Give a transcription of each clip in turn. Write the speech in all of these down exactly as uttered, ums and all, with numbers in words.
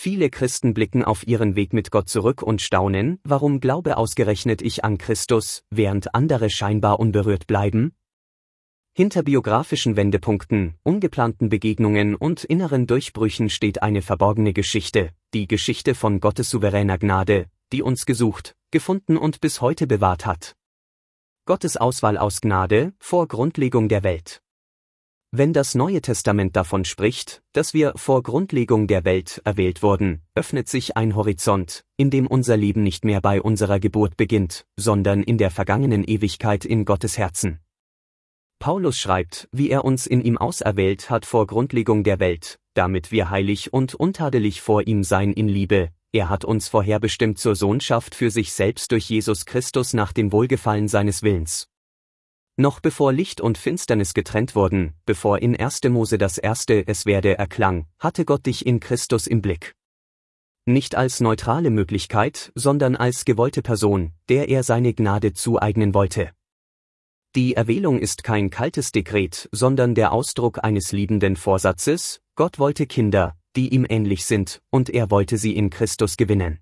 Viele Christen blicken auf ihren Weg mit Gott zurück und staunen, warum glaube ausgerechnet ich an Christus, während andere scheinbar unberührt bleiben? Hinter biografischen Wendepunkten, ungeplanten Begegnungen und inneren Durchbrüchen steht eine verborgene Geschichte, die Geschichte von Gottes souveräner Gnade, die uns gesucht, gefunden und bis heute bewahrt hat. Gottes Auswahl aus Gnade, vor Grundlegung der Welt. Wenn das Neue Testament davon spricht, dass wir vor Grundlegung der Welt erwählt wurden, öffnet sich ein Horizont, in dem unser Leben nicht mehr bei unserer Geburt beginnt, sondern in der vergangenen Ewigkeit in Gottes Herzen. Paulus schreibt, wie er uns in ihm auserwählt hat vor Grundlegung der Welt, damit wir heilig und untadelig vor ihm sein in Liebe. Er hat uns vorherbestimmt zur Sohnschaft für sich selbst durch Jesus Christus nach dem Wohlgefallen seines Willens. Noch bevor Licht und Finsternis getrennt wurden, bevor in erster Mose das erste Es werde erklang, hatte Gott dich in Christus im Blick. Nicht als neutrale Möglichkeit, sondern als gewollte Person, der er seine Gnade zueignen wollte. Die Erwählung ist kein kaltes Dekret, sondern der Ausdruck eines liebenden Vorsatzes. Gott wollte Kinder, die ihm ähnlich sind, und er wollte sie in Christus gewinnen.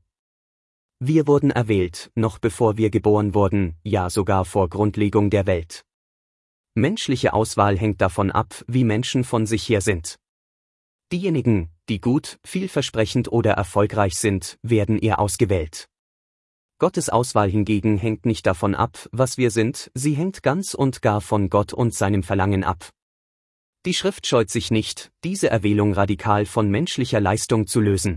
Wir wurden erwählt, noch bevor wir geboren wurden, ja sogar vor Grundlegung der Welt. Menschliche Auswahl hängt davon ab, wie Menschen von sich her sind. Diejenigen, die gut, vielversprechend oder erfolgreich sind, werden eher ausgewählt. Gottes Auswahl hingegen hängt nicht davon ab, was wir sind, sie hängt ganz und gar von Gott und seinem Verlangen ab. Die Schrift scheut sich nicht, diese Erwählung radikal von menschlicher Leistung zu lösen.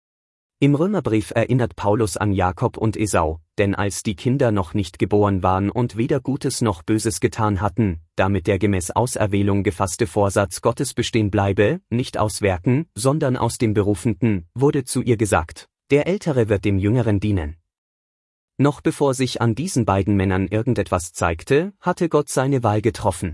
Im Römerbrief erinnert Paulus an Jakob und Esau, denn als die Kinder noch nicht geboren waren und weder Gutes noch Böses getan hatten, damit der gemäß Auserwählung gefasste Vorsatz Gottes bestehen bleibe, nicht aus Werken, sondern aus dem Berufenen, wurde zu ihr gesagt, der Ältere wird dem Jüngeren dienen. Noch bevor sich an diesen beiden Männern irgendetwas zeigte, hatte Gott seine Wahl getroffen.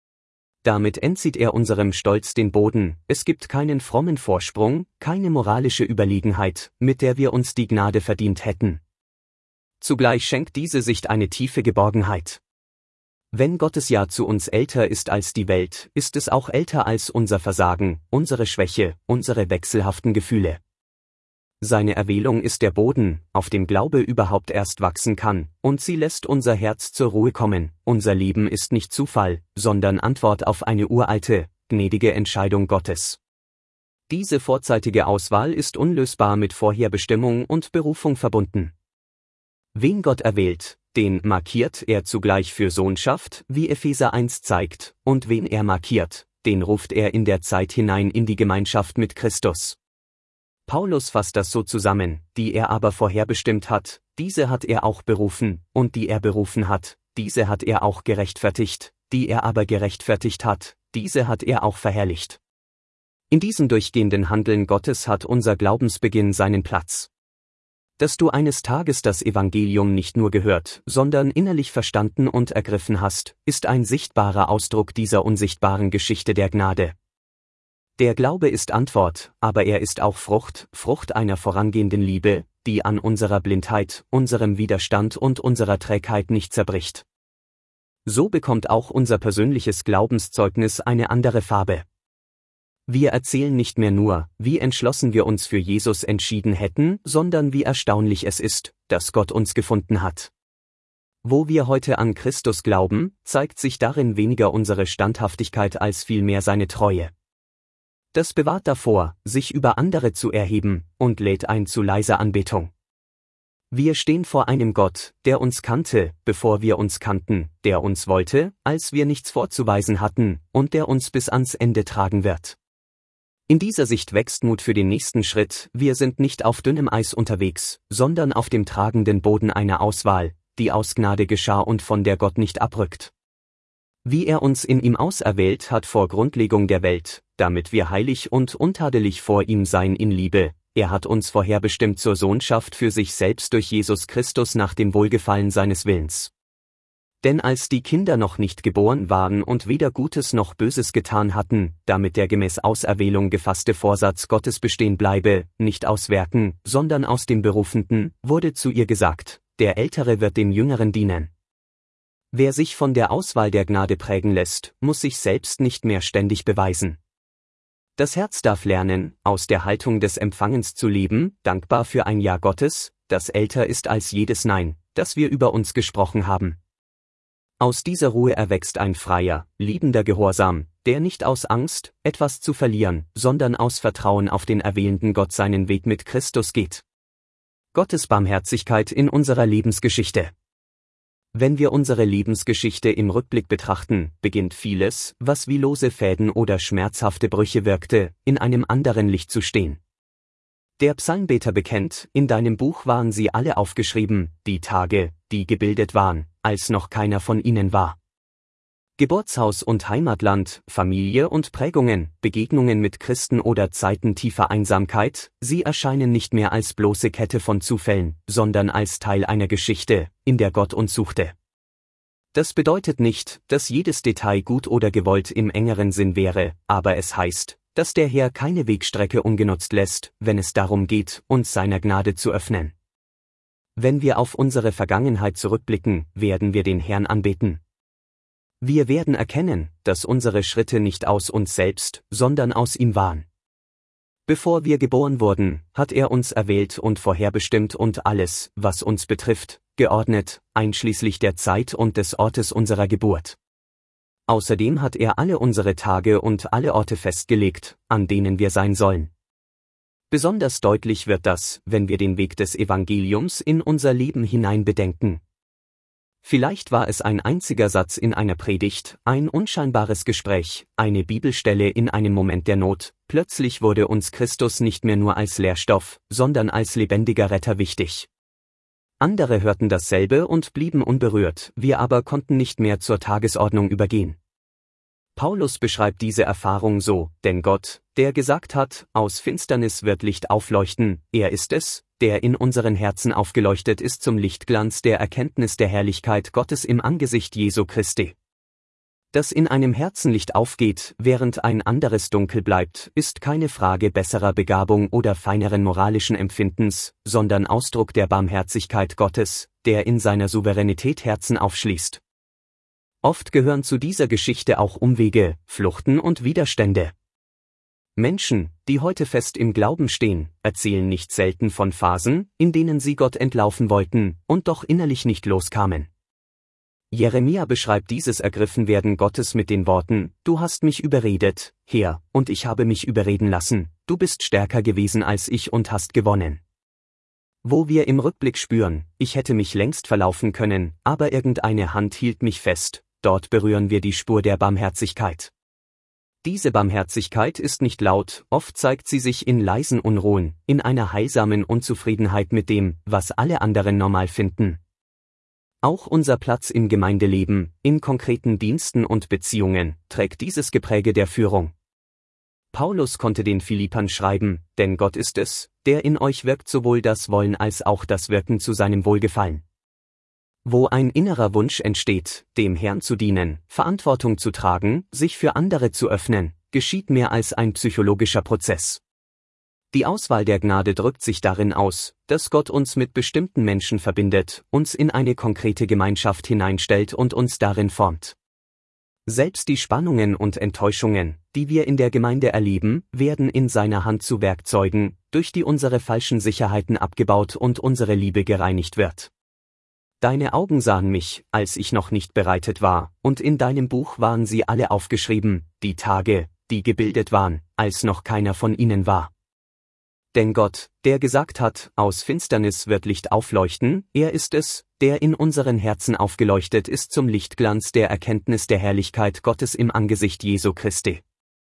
Damit entzieht er unserem Stolz den Boden, es gibt keinen frommen Vorsprung, keine moralische Überlegenheit, mit der wir uns die Gnade verdient hätten. Zugleich schenkt diese Sicht eine tiefe Geborgenheit. Wenn Gottes Ja zu uns älter ist als die Welt, ist es auch älter als unser Versagen, unsere Schwäche, unsere wechselhaften Gefühle. Seine Erwählung ist der Boden, auf dem Glaube überhaupt erst wachsen kann, und sie lässt unser Herz zur Ruhe kommen. Unser Leben ist nicht Zufall, sondern Antwort auf eine uralte, gnädige Entscheidung Gottes. Diese vorzeitige Auswahl ist unlösbar mit Vorherbestimmung und Berufung verbunden. Wen Gott erwählt, den markiert er zugleich für Sohnschaft, wie Epheser eins zeigt, und wen er markiert, den ruft er in der Zeit hinein in die Gemeinschaft mit Christus. Paulus fasst das so zusammen, die er aber vorherbestimmt hat, diese hat er auch berufen, und die er berufen hat, diese hat er auch gerechtfertigt, die er aber gerechtfertigt hat, diese hat er auch verherrlicht. In diesem durchgehenden Handeln Gottes hat unser Glaubensbeginn seinen Platz. Dass du eines Tages das Evangelium nicht nur gehört, sondern innerlich verstanden und ergriffen hast, ist ein sichtbarer Ausdruck dieser unsichtbaren Geschichte der Gnade. Der Glaube ist Antwort, aber er ist auch Frucht, Frucht einer vorangehenden Liebe, die an unserer Blindheit, unserem Widerstand und unserer Trägheit nicht zerbricht. So bekommt auch unser persönliches Glaubenszeugnis eine andere Farbe. Wir erzählen nicht mehr nur, wie entschlossen wir uns für Jesus entschieden hätten, sondern wie erstaunlich es ist, dass Gott uns gefunden hat. Wo wir heute an Christus glauben, zeigt sich darin weniger unsere Standhaftigkeit als vielmehr seine Treue. Das bewahrt davor, sich über andere zu erheben, und lädt ein zu leiser Anbetung. Wir stehen vor einem Gott, der uns kannte, bevor wir uns kannten, der uns wollte, als wir nichts vorzuweisen hatten, und der uns bis ans Ende tragen wird. In dieser Sicht wächst Mut für den nächsten Schritt, wir sind nicht auf dünnem Eis unterwegs, sondern auf dem tragenden Boden einer Auswahl, die aus Gnade geschah und von der Gott nicht abrückt. Wie er uns in ihm auserwählt hat vor Grundlegung der Welt, damit wir heilig und untadelig vor ihm sein in Liebe, er hat uns vorherbestimmt zur Sohnschaft für sich selbst durch Jesus Christus nach dem Wohlgefallen seines Willens. Denn als die Kinder noch nicht geboren waren und weder Gutes noch Böses getan hatten, damit der gemäß Auserwählung gefasste Vorsatz Gottes bestehen bleibe, nicht aus Werken, sondern aus dem Berufenen, wurde zu ihr gesagt, der Ältere wird dem Jüngeren dienen. Wer sich von der Auswahl der Gnade prägen lässt, muss sich selbst nicht mehr ständig beweisen. Das Herz darf lernen, aus der Haltung des Empfangens zu leben, dankbar für ein Ja Gottes, das älter ist als jedes Nein, das wir über uns gesprochen haben. Aus dieser Ruhe erwächst ein freier, liebender Gehorsam, der nicht aus Angst, etwas zu verlieren, sondern aus Vertrauen auf den erwählten Gott seinen Weg mit Christus geht. Gottes Barmherzigkeit in unserer Lebensgeschichte. Wenn wir unsere Lebensgeschichte im Rückblick betrachten, beginnt vieles, was wie lose Fäden oder schmerzhafte Brüche wirkte, in einem anderen Licht zu stehen. Der Psalmbeter bekennt, in deinem Buch waren sie alle aufgeschrieben, die Tage, die gebildet waren, als noch keiner von ihnen war. Geburtshaus und Heimatland, Familie und Prägungen, Begegnungen mit Christen oder Zeiten tiefer Einsamkeit, sie erscheinen nicht mehr als bloße Kette von Zufällen, sondern als Teil einer Geschichte, in der Gott uns suchte. Das bedeutet nicht, dass jedes Detail gut oder gewollt im engeren Sinn wäre, aber es heißt, dass der Herr keine Wegstrecke ungenutzt lässt, wenn es darum geht, uns seiner Gnade zu öffnen. Wenn wir auf unsere Vergangenheit zurückblicken, werden wir den Herrn anbeten. Wir werden erkennen, dass unsere Schritte nicht aus uns selbst, sondern aus ihm waren. Bevor wir geboren wurden, hat er uns erwählt und vorherbestimmt und alles, was uns betrifft, geordnet, einschließlich der Zeit und des Ortes unserer Geburt. Außerdem hat er alle unsere Tage und alle Orte festgelegt, an denen wir sein sollen. Besonders deutlich wird das, wenn wir den Weg des Evangeliums in unser Leben hinein bedenken. Vielleicht war es ein einziger Satz in einer Predigt, ein unscheinbares Gespräch, eine Bibelstelle in einem Moment der Not, plötzlich wurde uns Christus nicht mehr nur als Lehrstoff, sondern als lebendiger Retter wichtig. Andere hörten dasselbe und blieben unberührt, wir aber konnten nicht mehr zur Tagesordnung übergehen. Paulus beschreibt diese Erfahrung so, denn Gott, der gesagt hat, aus Finsternis wird Licht aufleuchten, er ist es, der in unseren Herzen aufgeleuchtet ist zum Lichtglanz der Erkenntnis der Herrlichkeit Gottes im Angesicht Jesu Christi. Dass in einem Herzen Licht aufgeht, während ein anderes dunkel bleibt, ist keine Frage besserer Begabung oder feineren moralischen Empfindens, sondern Ausdruck der Barmherzigkeit Gottes, der in seiner Souveränität Herzen aufschließt. Oft gehören zu dieser Geschichte auch Umwege, Fluchten und Widerstände. Menschen, die heute fest im Glauben stehen, erzählen nicht selten von Phasen, in denen sie Gott entlaufen wollten und doch innerlich nicht loskamen. Jeremia beschreibt dieses Ergriffenwerden Gottes mit den Worten, du hast mich überredet, Herr, und ich habe mich überreden lassen, du bist stärker gewesen als ich und hast gewonnen. Wo wir im Rückblick spüren, ich hätte mich längst verlaufen können, aber irgendeine Hand hielt mich fest, dort berühren wir die Spur der Barmherzigkeit. Diese Barmherzigkeit ist nicht laut, oft zeigt sie sich in leisen Unruhen, in einer heilsamen Unzufriedenheit mit dem, was alle anderen normal finden. Auch unser Platz im Gemeindeleben, in konkreten Diensten und Beziehungen, trägt dieses Gepräge der Führung. Paulus konnte den Philippern schreiben, denn Gott ist es, der in euch wirkt sowohl das Wollen als auch das Wirken zu seinem Wohlgefallen. Wo ein innerer Wunsch entsteht, dem Herrn zu dienen, Verantwortung zu tragen, sich für andere zu öffnen, geschieht mehr als ein psychologischer Prozess. Die Auswahl der Gnade drückt sich darin aus, dass Gott uns mit bestimmten Menschen verbindet, uns in eine konkrete Gemeinschaft hineinstellt und uns darin formt. Selbst die Spannungen und Enttäuschungen, die wir in der Gemeinde erleben, werden in seiner Hand zu Werkzeugen, durch die unsere falschen Sicherheiten abgebaut und unsere Liebe gereinigt wird. Deine Augen sahen mich, als ich noch nicht bereitet war, und in deinem Buch waren sie alle aufgeschrieben, die Tage, die gebildet waren, als noch keiner von ihnen war. Denn Gott, der gesagt hat, aus Finsternis wird Licht aufleuchten, er ist es, der in unseren Herzen aufgeleuchtet ist zum Lichtglanz der Erkenntnis der Herrlichkeit Gottes im Angesicht Jesu Christi.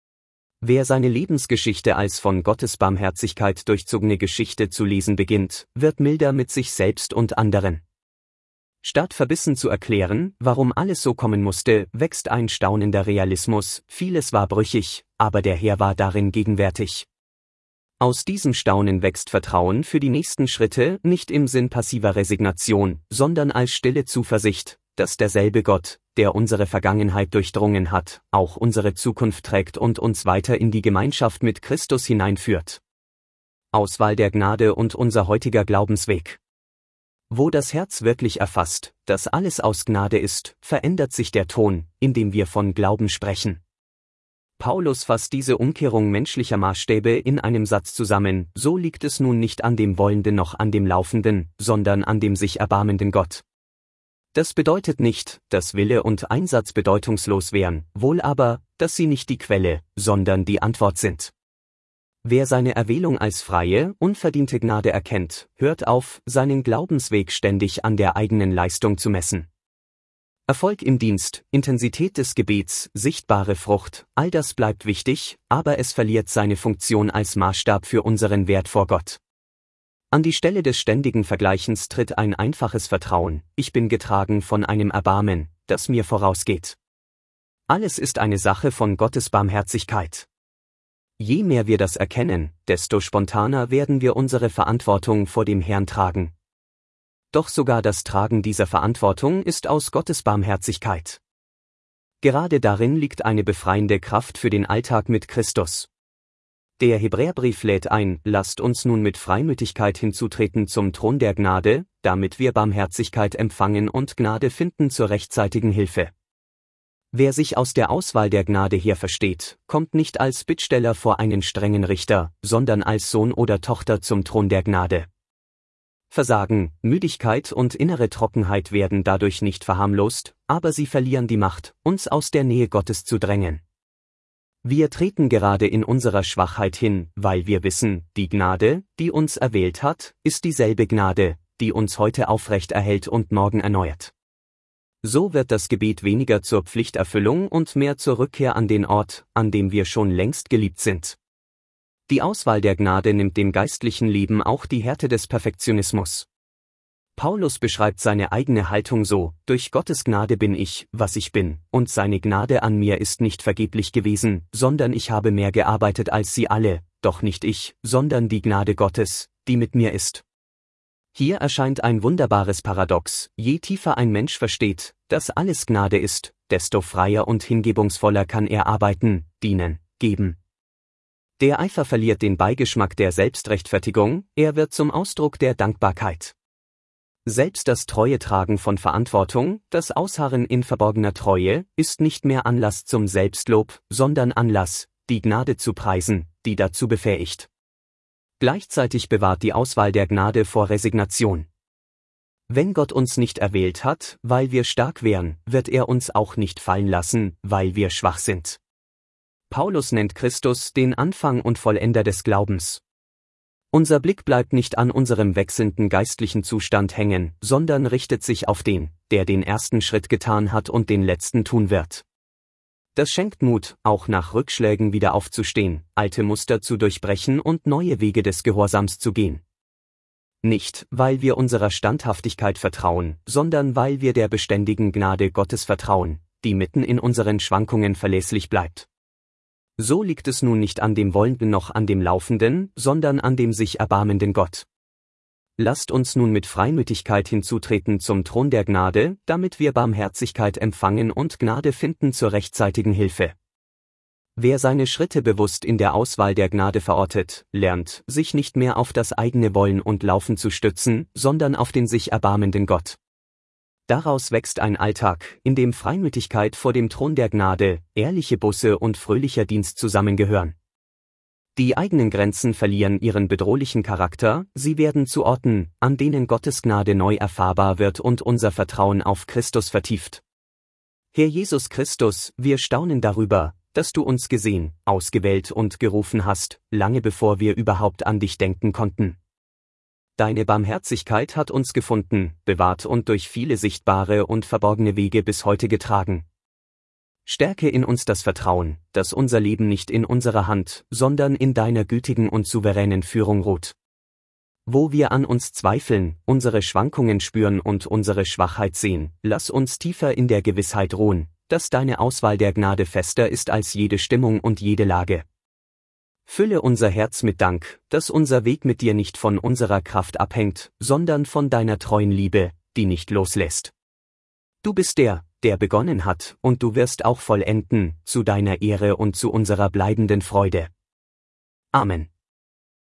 Wer seine Lebensgeschichte als von Gottes Barmherzigkeit durchzogene Geschichte zu lesen beginnt, wird milder mit sich selbst und anderen. Statt verbissen zu erklären, warum alles so kommen musste, wächst ein staunender Realismus, vieles war brüchig, aber der Herr war darin gegenwärtig. Aus diesem Staunen wächst Vertrauen für die nächsten Schritte, nicht im Sinn passiver Resignation, sondern als stille Zuversicht, dass derselbe Gott, der unsere Vergangenheit durchdrungen hat, auch unsere Zukunft trägt und uns weiter in die Gemeinschaft mit Christus hineinführt. Auswahl der Gnade und unser heutiger Glaubensweg. Wo das Herz wirklich erfasst, dass alles aus Gnade ist, verändert sich der Ton, in dem wir von Glauben sprechen. Paulus fasst diese Umkehrung menschlicher Maßstäbe in einem Satz zusammen: So liegt es nun nicht an dem Wollenden noch an dem Laufenden, sondern an dem sich erbarmenden Gott. Das bedeutet nicht, dass Wille und Einsatz bedeutungslos wären, wohl aber, dass sie nicht die Quelle, sondern die Antwort sind. Wer seine Erwählung als freie, unverdiente Gnade erkennt, hört auf, seinen Glaubensweg ständig an der eigenen Leistung zu messen. Erfolg im Dienst, Intensität des Gebets, sichtbare Frucht, all das bleibt wichtig, aber es verliert seine Funktion als Maßstab für unseren Wert vor Gott. An die Stelle des ständigen Vergleichens tritt ein einfaches Vertrauen: Ich bin getragen von einem Erbarmen, das mir vorausgeht. Alles ist eine Sache von Gottes Barmherzigkeit. Je mehr wir das erkennen, desto spontaner werden wir unsere Verantwortung vor dem Herrn tragen. Doch sogar das Tragen dieser Verantwortung ist aus Gottes Barmherzigkeit. Gerade darin liegt eine befreiende Kraft für den Alltag mit Christus. Der Hebräerbrief lädt ein: Lasst uns nun mit Freimütigkeit hinzutreten zum Thron der Gnade, damit wir Barmherzigkeit empfangen und Gnade finden zur rechtzeitigen Hilfe. Wer sich aus der Auswahl der Gnade her versteht, kommt nicht als Bittsteller vor einen strengen Richter, sondern als Sohn oder Tochter zum Thron der Gnade. Versagen, Müdigkeit und innere Trockenheit werden dadurch nicht verharmlost, aber sie verlieren die Macht, uns aus der Nähe Gottes zu drängen. Wir treten gerade in unserer Schwachheit hin, weil wir wissen, die Gnade, die uns erwählt hat, ist dieselbe Gnade, die uns heute aufrecht erhält und morgen erneuert. So wird das Gebet weniger zur Pflichterfüllung und mehr zur Rückkehr an den Ort, an dem wir schon längst geliebt sind. Die Auswahl der Gnade nimmt dem geistlichen Leben auch die Härte des Perfektionismus. Paulus beschreibt seine eigene Haltung so: Durch Gottes Gnade bin ich, was ich bin, und seine Gnade an mir ist nicht vergeblich gewesen, sondern ich habe mehr gearbeitet als sie alle, doch nicht ich, sondern die Gnade Gottes, die mit mir ist. Hier erscheint ein wunderbares Paradox: Je tiefer ein Mensch versteht, dass alles Gnade ist, desto freier und hingebungsvoller kann er arbeiten, dienen, geben. Der Eifer verliert den Beigeschmack der Selbstrechtfertigung, er wird zum Ausdruck der Dankbarkeit. Selbst das treue Tragen von Verantwortung, das Ausharren in verborgener Treue, ist nicht mehr Anlass zum Selbstlob, sondern Anlass, die Gnade zu preisen, die dazu befähigt. Gleichzeitig bewahrt die Auswahl der Gnade vor Resignation. Wenn Gott uns nicht erwählt hat, weil wir stark wären, wird er uns auch nicht fallen lassen, weil wir schwach sind. Paulus nennt Christus den Anfang und Vollender des Glaubens. Unser Blick bleibt nicht an unserem wechselnden geistlichen Zustand hängen, sondern richtet sich auf den, der den ersten Schritt getan hat und den letzten tun wird. Das schenkt Mut, auch nach Rückschlägen wieder aufzustehen, alte Muster zu durchbrechen und neue Wege des Gehorsams zu gehen. Nicht, weil wir unserer Standhaftigkeit vertrauen, sondern weil wir der beständigen Gnade Gottes vertrauen, die mitten in unseren Schwankungen verlässlich bleibt. So liegt es nun nicht an dem Wollenden noch an dem Laufenden, sondern an dem sich erbarmenden Gott. Lasst uns nun mit Freimütigkeit hinzutreten zum Thron der Gnade, damit wir Barmherzigkeit empfangen und Gnade finden zur rechtzeitigen Hilfe. Wer seine Schritte bewusst in der Auswahl der Gnade verortet, lernt, sich nicht mehr auf das eigene Wollen und Laufen zu stützen, sondern auf den sich erbarmenden Gott. Daraus wächst ein Alltag, in dem Freimütigkeit vor dem Thron der Gnade, ehrliche Buße und fröhlicher Dienst zusammengehören. Die eigenen Grenzen verlieren ihren bedrohlichen Charakter, sie werden zu Orten, an denen Gottes Gnade neu erfahrbar wird und unser Vertrauen auf Christus vertieft. Herr Jesus Christus, wir staunen darüber, dass du uns gesehen, ausgewählt und gerufen hast, lange bevor wir überhaupt an dich denken konnten. Deine Barmherzigkeit hat uns gefunden, bewahrt und durch viele sichtbare und verborgene Wege bis heute getragen. Stärke in uns das Vertrauen, dass unser Leben nicht in unserer Hand, sondern in deiner gütigen und souveränen Führung ruht. Wo wir an uns zweifeln, unsere Schwankungen spüren und unsere Schwachheit sehen, lass uns tiefer in der Gewissheit ruhen, dass deine Auswahl der Gnade fester ist als jede Stimmung und jede Lage. Fülle unser Herz mit Dank, dass unser Weg mit dir nicht von unserer Kraft abhängt, sondern von deiner treuen Liebe, die nicht loslässt. Du bist der, der begonnen hat, und du wirst auch vollenden, zu deiner Ehre und zu unserer bleibenden Freude. Amen.